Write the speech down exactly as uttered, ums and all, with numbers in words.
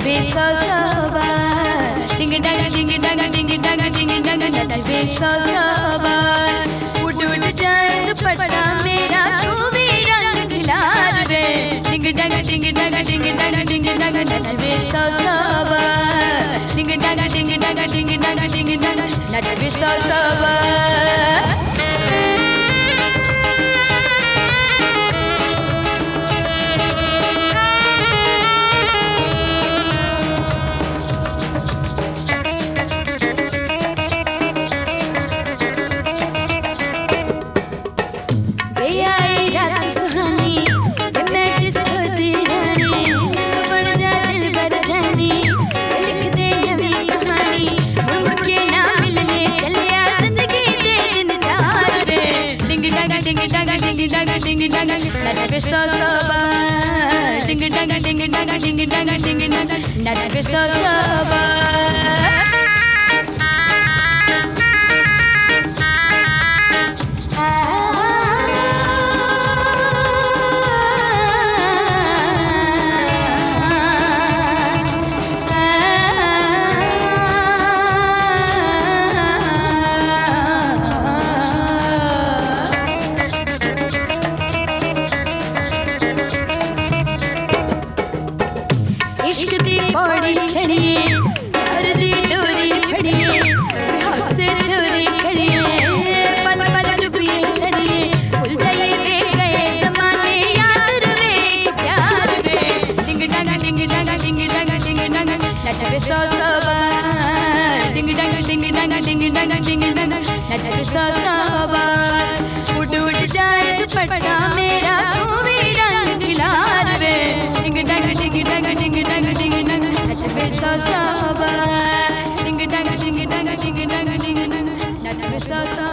नचबे सौ सौ बार, डिंग डंग डिंग डंग डिंग डंग डिंग डंग नचबे सौ सौ बार। उड़ उड़ जाए दुपट्टा मेरा तू भी रंग खिला दे, डिंग डंग डिंग डंग डिंग डंग डिंग डंग नचबे सौ सौ बार, डिंग डंग डिंग डंग डिंग डंग डिंग डंग नचबे सौ सौ बार। नचबे सौ सौ बार, डिंग डंग डिंग डंग डिंग डंग डिंग डंग नचबे सौ सौ बार। इश्क दी पौड़ी चढ़िए, हर दी डोरी फड़िए, हाथ से चोरी करिए, पल पल डुबिए चढ़िए, भूल जाइए वे गए ज़माने याद रहे प्यार में। डिंग डंग डिंग डंग डिंग डंग डिंग डंग नचबे सौ सौ बार, डिंग डंग डिंग डंग डिंग डंग डिंग डंग नचबे सौ सौ बार। उड़ उड़ जाए दुपट्टा मेरा तू भी रंग खिला दे, डिंग डंग डिंग डंग डिंग डंग डिंग डंग नचबे सौ सौ बार, डिंग डंग डिंग डंग डिंग डंग डिंग डंग नचबे सौ सौ